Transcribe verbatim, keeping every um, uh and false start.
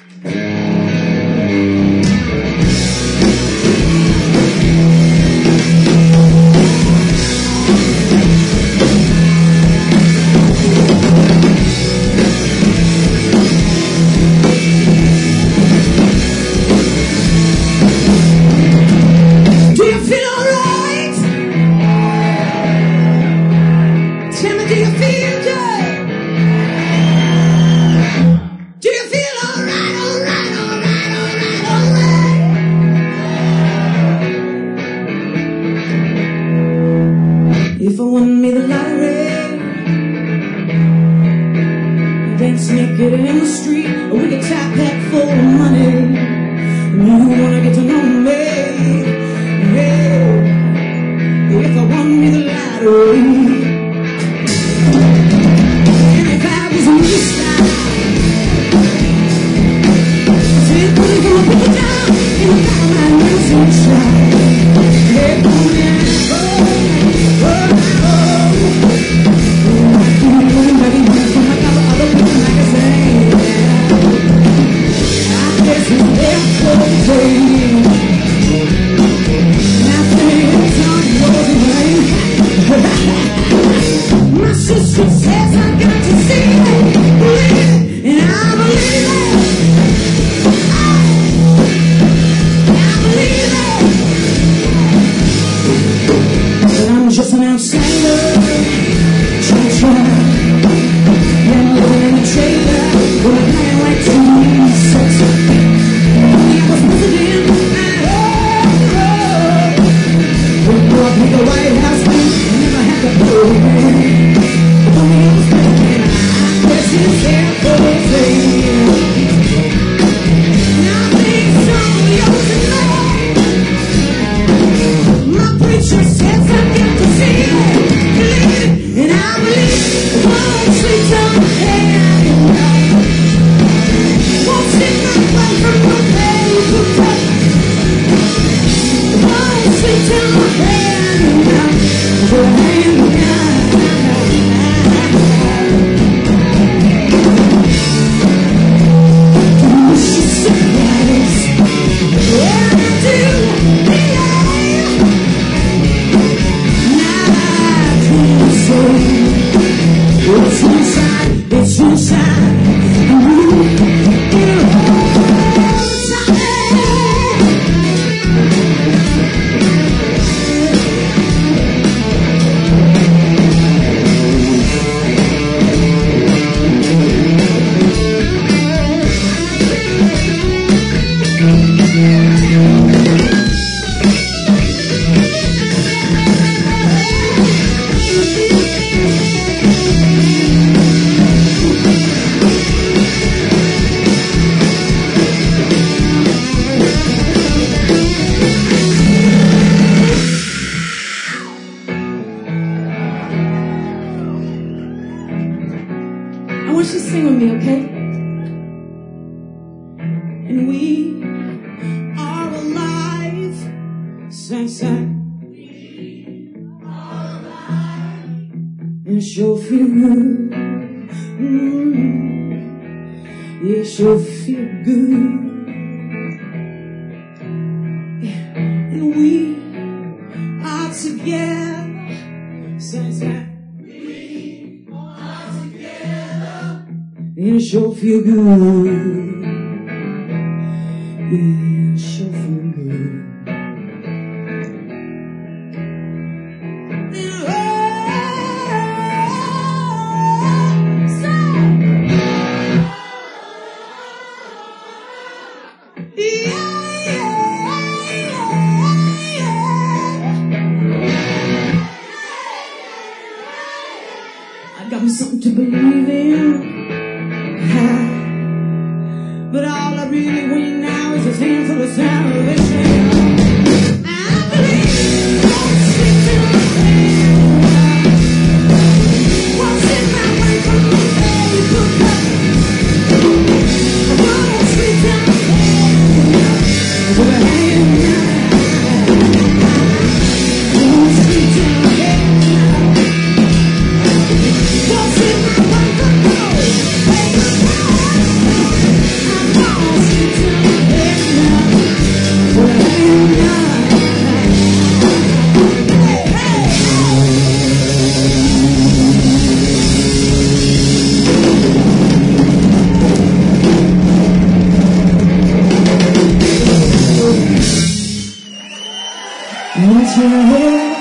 If I won me the lottery, dance naked in the street with a tap pack full of money. You wanna get to know me? Yeah. If I won me the lottery, and if I was a movie star, say put it gonna put it down in the back of my music shop. Hey, boom, yeah, oh, oh, oh. My sister says I got to see it, and I believe it. I, I believe it. But I'm just an outsider, trying to try. I'm living in a trailer with a plan like twenty-six. I was president and oh, we brought me the White House, we never had to prove it. But when I was thinking, I guess it's there for the thing. Now things don't yours tonight. My preacher says I get to see it, believe it, and I believe it. Won't sleep till my head is right. Won't stick my butt from my bed to touch. Won't sleep till my head is right. So hang down. Mississippi's where I do believe. Now I can say it's inside, it's inside. I want you to sing with me, okay? And we are alive. Sing, sing. We are alive. And sure feel good. Mm-hmm. Yeah, sure feel good. Yeah. And we are together. Sing, sing. It sure feel good. It sure feel good. Oh, say, yeah, yeah, yeah. I got me something to believe in. But all I really want now is a thing. your head.